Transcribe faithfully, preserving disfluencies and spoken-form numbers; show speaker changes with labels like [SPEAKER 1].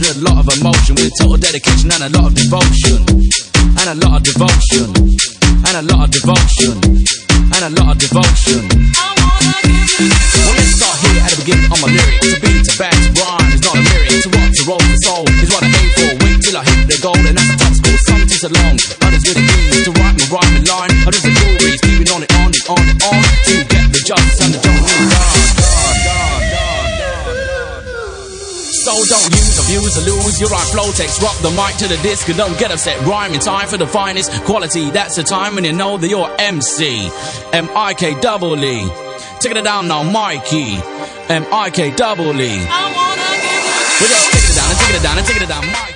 [SPEAKER 1] with a lot of emotion, with total dedication and a lot of devotion, and a lot of devotion, and a lot of devotion, and a lot of devotion. Well, let's start here at the beginning of my lyric. To beat, to back, to rhyme is not a lyric. To rock, to roll, to soul is what I aim for. Wait till I hit the goal, and that's the top score. Some takes a long, others with a dream. To write my rhyme in line, others the glories, keeping on it, on it, on it, on to get the justice and the justice done. So don't use, abuse, or lose your right flow text. Rock the mic to the disc and don't get upset. Rhyme in time for the finest quality. That's the time when you know that you're M C. M I K double E. Take it down now, Mikey. M I K double E. I wanna give you. We're just taking it down and taking it down and taking it down, Mikey.